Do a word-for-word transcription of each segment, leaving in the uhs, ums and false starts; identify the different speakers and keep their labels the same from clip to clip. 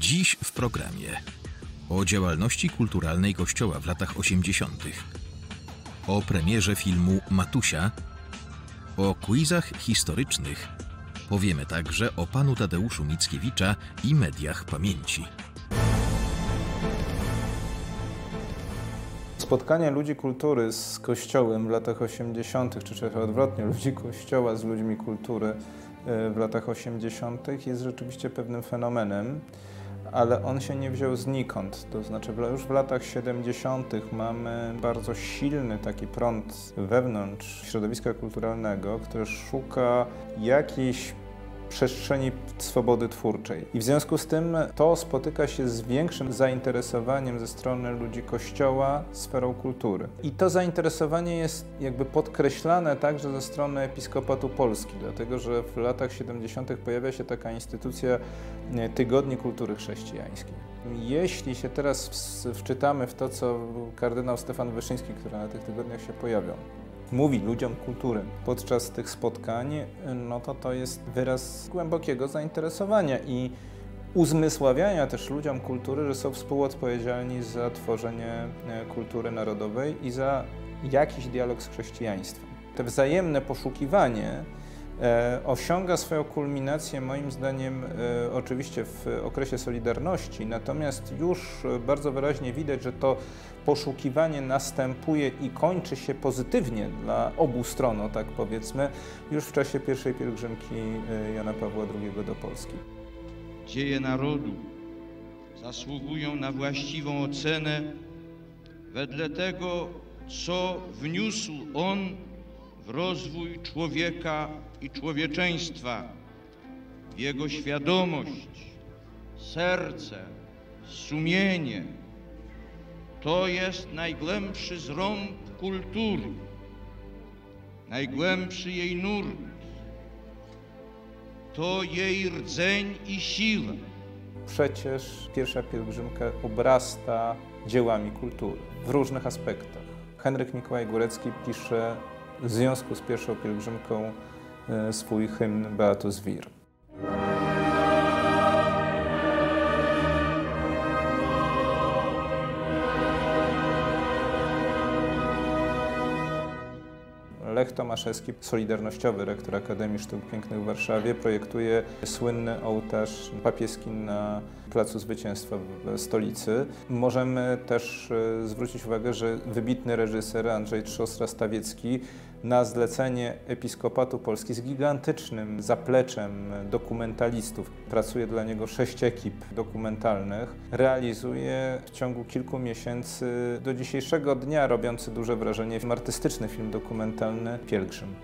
Speaker 1: Dziś w programie o działalności kulturalnej Kościoła w latach osiemdziesiątych, o premierze filmu Matusia, o quizach historycznych. Powiemy także o panu Tadeuszu Mickiewicza i mediach pamięci.
Speaker 2: Spotkanie ludzi kultury z Kościołem w latach osiemdziesiątych, czy też odwrotnie, ludzi Kościoła z ludźmi kultury w latach osiemdziesiątych jest rzeczywiście pewnym fenomenem, ale on się nie wziął znikąd. To znaczy już w latach siedemdziesiątych mamy bardzo silny taki prąd wewnątrz środowiska kulturalnego, który szuka jakiejś przestrzeni swobody twórczej. I w związku z tym to spotyka się z większym zainteresowaniem ze strony ludzi Kościoła sferą kultury. I to zainteresowanie jest jakby podkreślane także ze strony Episkopatu Polski, dlatego że w latach siedemdziesiątych pojawia się taka instytucja Tygodni Kultury Chrześcijańskiej. Jeśli się teraz wczytamy w to, co kardynał Stefan Wyszyński, który na tych tygodniach się pojawiał, mówi ludziom kultury podczas tych spotkań, no to to jest wyraz głębokiego zainteresowania i uzmysławiania też ludziom kultury, że są współodpowiedzialni za tworzenie kultury narodowej i za jakiś dialog z chrześcijaństwem. To wzajemne poszukiwanie E, osiąga swoją kulminację moim zdaniem e, oczywiście w okresie Solidarności, natomiast już bardzo wyraźnie widać, że to poszukiwanie następuje i kończy się pozytywnie dla obu stron, o tak powiedzmy, już w czasie pierwszej pielgrzymki Jana Pawła drugiego do Polski.
Speaker 3: Dzieje narodu zasługują na właściwą ocenę wedle tego, co wniósł on w rozwój człowieka i człowieczeństwa, w jego świadomość, serce, sumienie. To jest najgłębszy zrąb kultury, najgłębszy jej nurt. To jej rdzeń i siła.
Speaker 2: Przecież pierwsza pielgrzymka obrasta dziełami kultury w różnych aspektach. Henryk Mikołaj Górecki pisze w związku z pierwszą pielgrzymką swój hymn Beatus Vir. Lech Tomaszewski, solidarnościowy rektor Akademii Sztuk Pięknych w Warszawie, projektuje słynny ołtarz papieski na Placu Zwycięstwa w stolicy. Możemy też zwrócić uwagę, że wybitny reżyser Andrzej Trzostra-Stawiecki na zlecenie Episkopatu Polski z gigantycznym zapleczem dokumentalistów, pracuje dla niego sześć ekip dokumentalnych, realizuje w ciągu kilku miesięcy do dzisiejszego dnia robiący duże wrażenie artystyczny film dokumentalny Pielgrzym.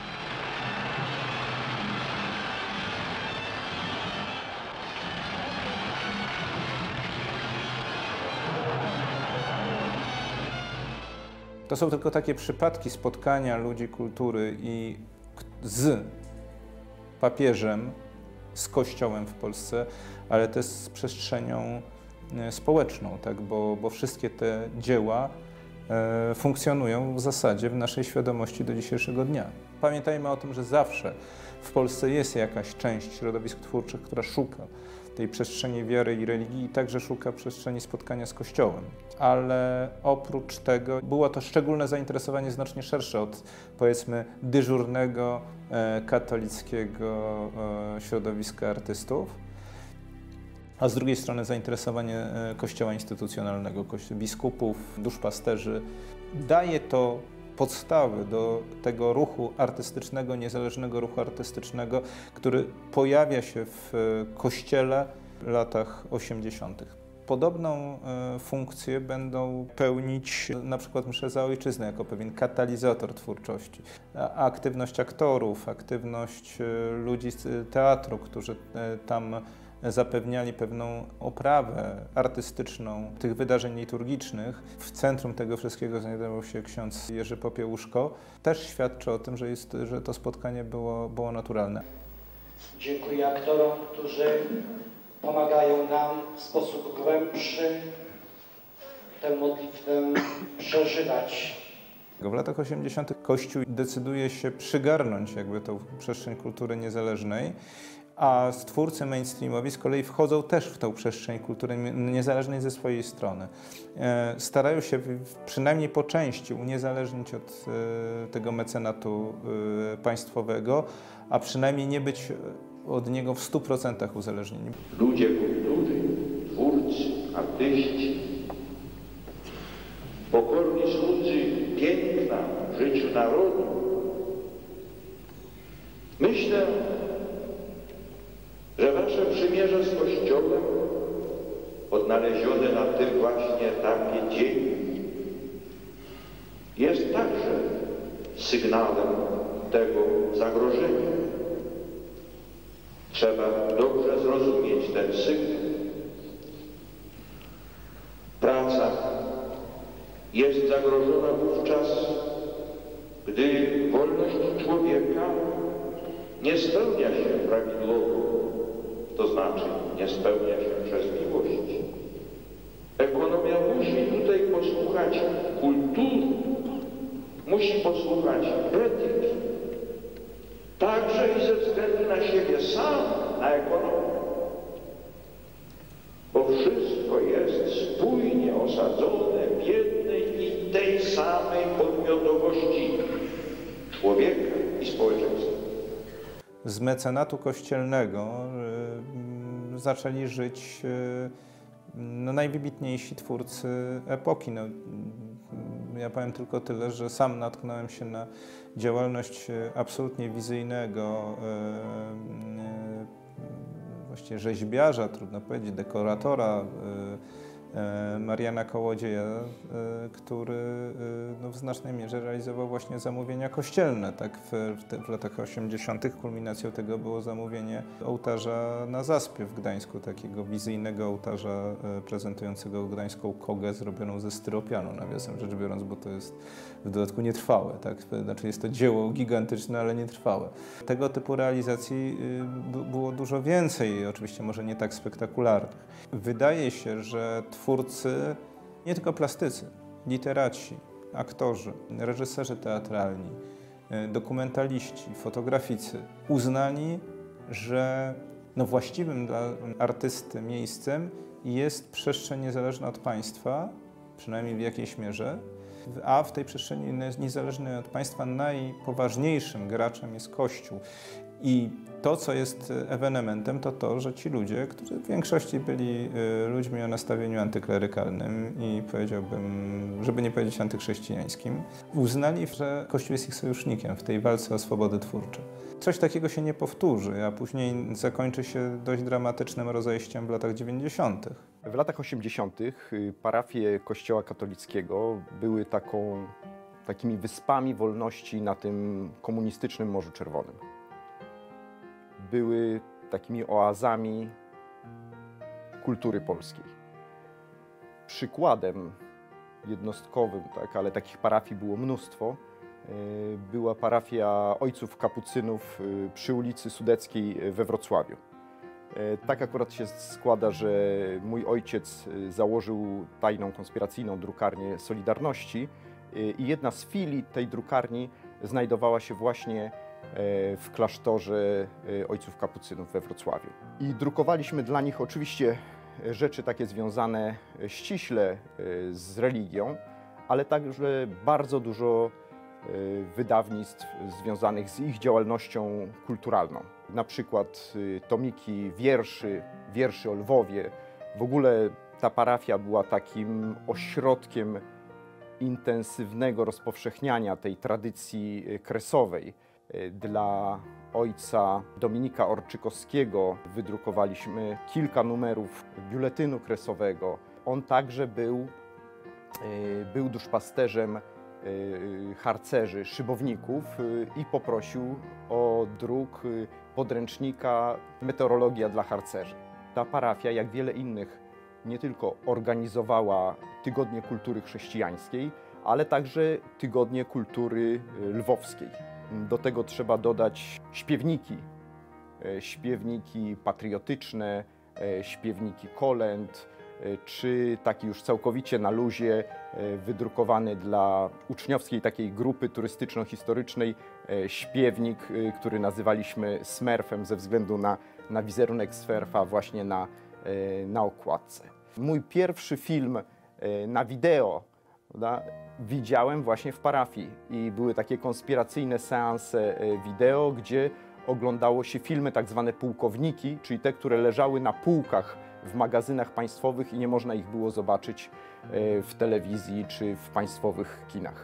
Speaker 2: To są tylko takie przypadki spotkania ludzi kultury i z papieżem, z Kościołem w Polsce, ale też z przestrzenią społeczną, tak? bo, bo wszystkie te dzieła e, funkcjonują w zasadzie w naszej świadomości do dzisiejszego dnia. Pamiętajmy o tym, że zawsze w Polsce jest jakaś część środowisk twórczych, która szuka tej przestrzeni wiary i religii i także szuka przestrzeni spotkania z Kościołem. Ale oprócz tego było to szczególne zainteresowanie znacznie szersze od, powiedzmy, dyżurnego e, katolickiego e, środowiska artystów, a z drugiej strony zainteresowanie e, Kościoła instytucjonalnego, kości biskupów, duszpasterzy. Daje to podstawy do tego ruchu artystycznego, niezależnego ruchu artystycznego, który pojawia się w Kościele w latach osiemdziesiątych. Podobną e, funkcję będą pełnić na przykład msze za ojczyznę jako pewien katalizator twórczości. A aktywność aktorów, aktywność e, ludzi z teatru, którzy e, tam zapewniali pewną oprawę artystyczną tych wydarzeń liturgicznych. W centrum tego wszystkiego znajdował się ksiądz Jerzy Popiełuszko. Też świadczy o tym, że, jest, że to spotkanie było, było naturalne.
Speaker 4: Dziękuję aktorom, którzy pomagają nam w sposób głębszy tę modlitwę przeżywać.
Speaker 2: W latach osiemdziesiątych Kościół decyduje się przygarnąć jakby tą przestrzeń kultury niezależnej, a twórcy mainstreamowi z kolei wchodzą też w tą przestrzeń kultury niezależnej ze swojej strony. Starają się przynajmniej po części uniezależnić od tego mecenatu państwowego, a przynajmniej nie być od niego w stu procentach uzależnieni.
Speaker 5: Ludzie kultury, twórcy, artyści, pokorni słudzy piękna w życiu narodu. Myślę, że wasze przymierze z Kościołem, odnalezione na tym właśnie etapie dziejów, jest także sygnałem tego zagrożenia. Trzeba dobrze zrozumieć ten sygnał. Praca jest zagrożona wówczas, gdy wolność człowieka nie spełnia się prawidłowo, to znaczy nie spełnia się przez miłość. Ekonomia musi tutaj posłuchać kultury, musi posłuchać etyki, także i ze względu na siebie sam, na ekonomię. Bo wszystko jest spójnie osadzone w jednej i tej samej podmiotowości człowieka i społeczeństwa.
Speaker 2: Z mecenatu kościelnego y, zaczęli żyć y, no, najwybitniejsi twórcy epoki. No, ja powiem tylko tyle, że sam natknąłem się na działalność absolutnie wizyjnego y, y, właściwie rzeźbiarza, trudno powiedzieć, dekoratora, y, Mariana Kołodzieja, który no, w znacznej mierze realizował właśnie zamówienia kościelne. Tak? W, w, te, w latach osiemdziesiątych kulminacją tego było zamówienie ołtarza na Zaspie w Gdańsku, takiego wizyjnego ołtarza prezentującego gdańską kogę zrobioną ze styropianu, nawiasem rzecz biorąc, bo to jest w dodatku nietrwałe. Tak? Znaczy jest to dzieło gigantyczne, ale nietrwałe. Tego typu realizacji było dużo więcej, oczywiście może nie tak spektakularnych. Wydaje się, że twórcy, nie tylko plastycy, literaci, aktorzy, reżyserzy teatralni, dokumentaliści, fotograficy uznali, że no właściwym dla artysty miejscem jest przestrzeń niezależna od państwa, przynajmniej w jakiejś mierze, a w tej przestrzeni niezależnej od państwa najpoważniejszym graczem jest Kościół. I to, co jest ewenementem, to to, że ci ludzie, którzy w większości byli ludźmi o nastawieniu antyklerykalnym i powiedziałbym, żeby nie powiedzieć antychrześcijańskim, uznali, że Kościół jest ich sojusznikiem w tej walce o swobody twórcze. Coś takiego się nie powtórzy, a później zakończy się dość dramatycznym rozejściem w latach dziewięćdziesiątych.
Speaker 6: W latach osiemdziesiątych parafie Kościoła katolickiego były taką, takimi wyspami wolności na tym komunistycznym Morzu Czerwonym. Były takimi oazami kultury polskiej. Przykładem jednostkowym, tak, ale takich parafii było mnóstwo, była parafia Ojców Kapucynów przy ulicy Sudeckiej we Wrocławiu. Tak akurat się składa, że mój ojciec założył tajną konspiracyjną drukarnię Solidarności i jedna z filii tej drukarni znajdowała się właśnie w klasztorze Ojców Kapucynów we Wrocławiu. I drukowaliśmy dla nich oczywiście rzeczy takie związane ściśle z religią, ale także bardzo dużo wydawnictw związanych z ich działalnością kulturalną. Na przykład tomiki wierszy, wierszy o Lwowie. W ogóle ta parafia była takim ośrodkiem intensywnego rozpowszechniania tej tradycji kresowej. Dla ojca Dominika Orczykowskiego wydrukowaliśmy kilka numerów biuletynu kresowego. On także był, był duszpasterzem harcerzy, szybowników i poprosił o druk podręcznika Meteorologia dla harcerzy. Ta parafia, jak wiele innych, nie tylko organizowała tygodnie kultury chrześcijańskiej, ale także tygodnie kultury lwowskiej. Do tego trzeba dodać śpiewniki, śpiewniki patriotyczne, śpiewniki kolęd, czy taki już całkowicie na luzie, wydrukowany dla uczniowskiej takiej grupy turystyczno-historycznej śpiewnik, który nazywaliśmy Smurfem ze względu na, na wizerunek Smurfa właśnie na, na okładce. Mój pierwszy film na wideo, prawda, widziałem właśnie w parafii i były takie konspiracyjne seanse wideo, gdzie oglądało się filmy tak zwane pułkowniki, czyli te, które leżały na półkach w magazynach państwowych i nie można ich było zobaczyć w telewizji czy w państwowych kinach.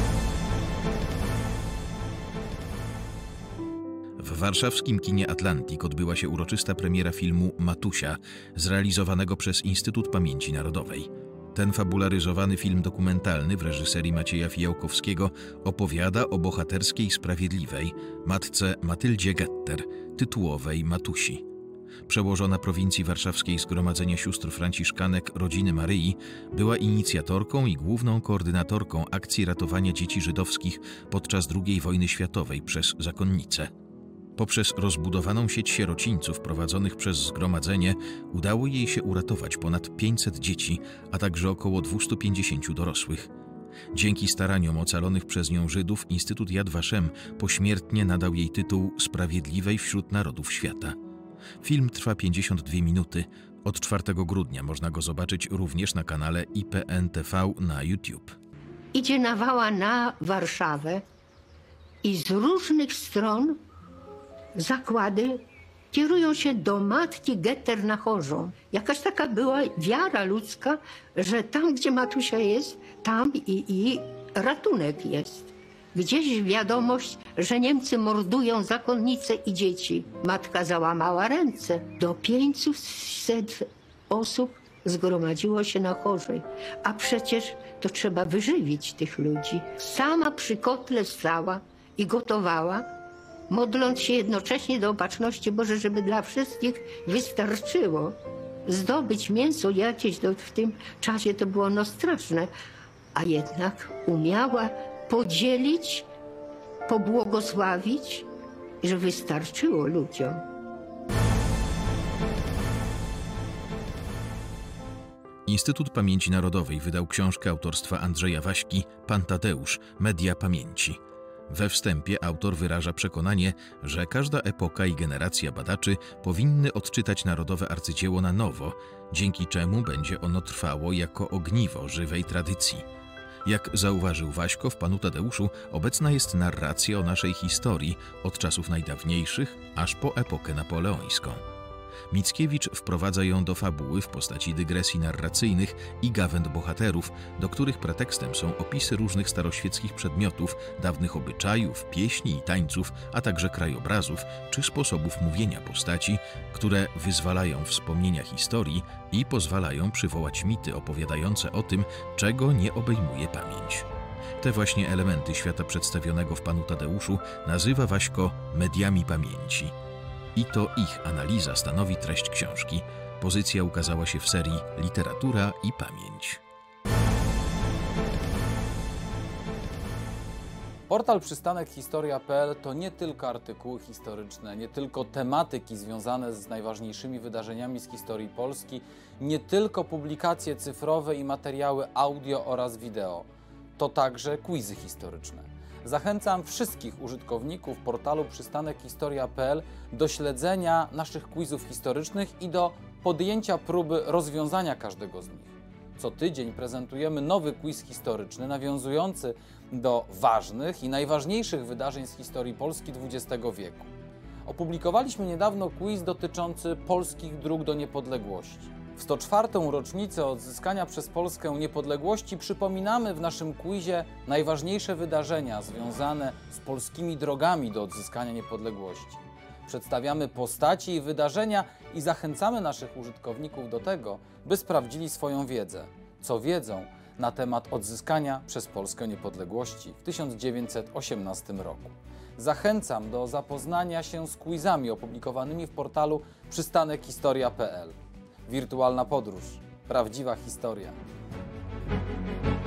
Speaker 1: W warszawskim kinie Atlantik odbyła się uroczysta premiera filmu Matusia, zrealizowanego przez Instytut Pamięci Narodowej. Ten fabularyzowany film dokumentalny w reżyserii Macieja Fijałkowskiego opowiada o bohaterskiej Sprawiedliwej, matce Matyldzie Getter, tytułowej Matusi. Przełożona prowincji warszawskiej Zgromadzenia Sióstr Franciszkanek Rodziny Maryi była inicjatorką i główną koordynatorką akcji ratowania dzieci żydowskich podczas drugiej wojny światowej przez zakonnice. Poprzez rozbudowaną sieć sierocińców prowadzonych przez zgromadzenie udało jej się uratować ponad pięćset dzieci, a także około dwieście pięćdziesiąt dorosłych. Dzięki staraniom ocalonych przez nią Żydów Instytut Yad Vashem pośmiertnie nadał jej tytuł Sprawiedliwej wśród narodów świata. Film trwa pięćdziesiąt dwie minuty. Od czwartego grudnia można go zobaczyć również na kanale I P N T V na YouTube.
Speaker 7: Idzie nawała na Warszawę i z różnych stron zakłady kierują się do matki Getter na Chorzą. Jakaś taka była wiara ludzka, że tam, gdzie Matusia jest, tam i, i ratunek jest. Gdzieś wiadomość, że Niemcy mordują zakonnice i dzieci. Matka załamała ręce. Do pięciuset osób zgromadziło się na Chorzej. A przecież to trzeba wyżywić tych ludzi. Sama przy kotle stała i gotowała, modląc się jednocześnie do Opatrzności Bożej, żeby dla wszystkich wystarczyło. Zdobyć mięso jakieś do, w tym czasie to było no straszne, a jednak umiała podzielić, pobłogosławić, że wystarczyło ludziom.
Speaker 1: Instytut Pamięci Narodowej wydał książkę autorstwa Andrzeja Waśki „Pan Tadeusz. Media pamięci”. We wstępie autor wyraża przekonanie, że każda epoka i generacja badaczy powinny odczytać narodowe arcydzieło na nowo, dzięki czemu będzie ono trwało jako ogniwo żywej tradycji. Jak zauważył Waśko, w Panu Tadeuszu obecna jest narracja o naszej historii od czasów najdawniejszych aż po epokę napoleońską. Mickiewicz wprowadza ją do fabuły w postaci dygresji narracyjnych i gawęd bohaterów, do których pretekstem są opisy różnych staroświeckich przedmiotów, dawnych obyczajów, pieśni i tańców, a także krajobrazów czy sposobów mówienia postaci, które wyzwalają wspomnienia historii i pozwalają przywołać mity opowiadające o tym, czego nie obejmuje pamięć. Te właśnie elementy świata przedstawionego w Panu Tadeuszu nazywa Waśko mediami pamięci. I to ich analiza stanowi treść książki. Pozycja ukazała się w serii Literatura i Pamięć.
Speaker 8: Portal Przystanek Historia kropka p l to nie tylko artykuły historyczne, nie tylko tematyki związane z najważniejszymi wydarzeniami z historii Polski, nie tylko publikacje cyfrowe i materiały audio oraz wideo. To także quizy historyczne. Zachęcam wszystkich użytkowników portalu Przystanek Historia kropka p l do śledzenia naszych quizów historycznych i do podjęcia próby rozwiązania każdego z nich. Co tydzień prezentujemy nowy quiz historyczny nawiązujący do ważnych i najważniejszych wydarzeń z historii Polski dwudziestego wieku. Opublikowaliśmy niedawno quiz dotyczący polskich dróg do niepodległości. W sto czwartą rocznicę odzyskania przez Polskę niepodległości przypominamy w naszym quizie najważniejsze wydarzenia związane z polskimi drogami do odzyskania niepodległości. Przedstawiamy postaci i wydarzenia i zachęcamy naszych użytkowników do tego, by sprawdzili swoją wiedzę, co wiedzą na temat odzyskania przez Polskę niepodległości w tysiąc dziewięćset osiemnastym roku. Zachęcam do zapoznania się z quizami opublikowanymi w portalu Przystanek Historia kropka p l. Wirtualna podróż. Prawdziwa historia.